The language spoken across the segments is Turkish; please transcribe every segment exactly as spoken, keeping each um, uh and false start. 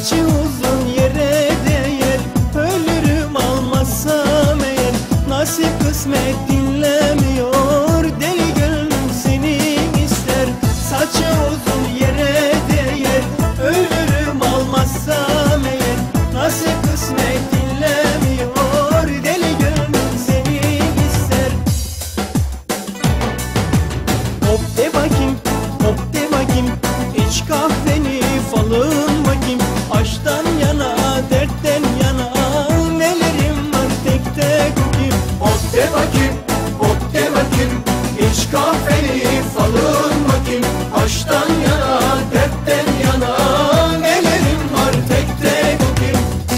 Saçı uzun yere değer, ölürüm almazsam eğer. Nasip kısmet dinlemiyor, deli gönlüm seni ister. Saçı uzun yere değer, ölürüm almazsam eğer. Nasip kısmet dinlemiyor, deli gönlüm seni ister. Hop de bakayım, hop de bakayım, iç kahveni falın bakayım. Aşktan yana, dertten yana, nelerim var tek tek okuyayım. Hop de bakayım, hop de bakayım, iç kahveni falın bakayım. Aşktan yana, dertten yana, nelerim var tek tek okuyayım.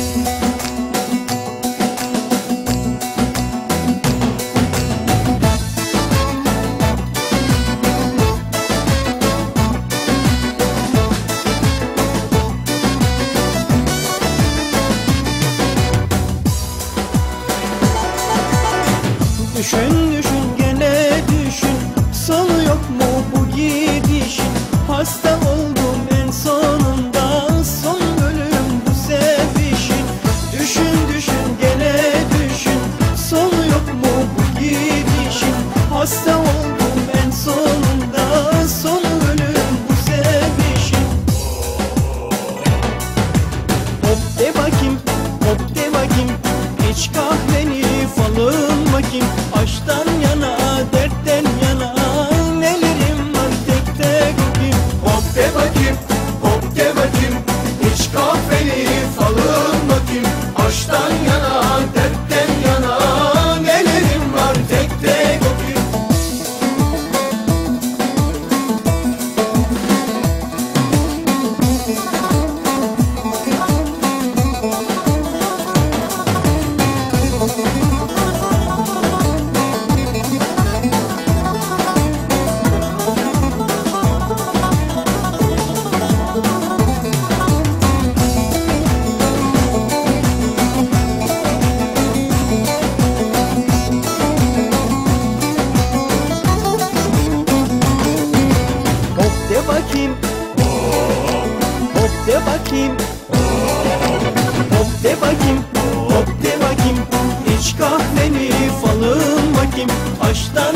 Düşün düşün gene düşün, sonu yok mu bu gidişin? Hasta oldum en sonunda, son ölüm bu sevişin. Düşün düşün gene düşün, sonu yok mu bu gidişin? Hasta oldum en sonunda, son ölüm bu sevişin. Hop de bakayım, hop de bakayım, iç kahveni falın bakayım. Aşktan yana, dertten yana, nelerim var tek tek okuyayım. Hop de bakayım, hop de bakayım, iç kahveni falın bakayım. Aşktan yana, dertten yana, nelerim var tek tek okuyayım. Hop de bakayım, hop de bakayım, hop de bakayım, hop de bakayım, iç kahveni falın bakayım. Aşktan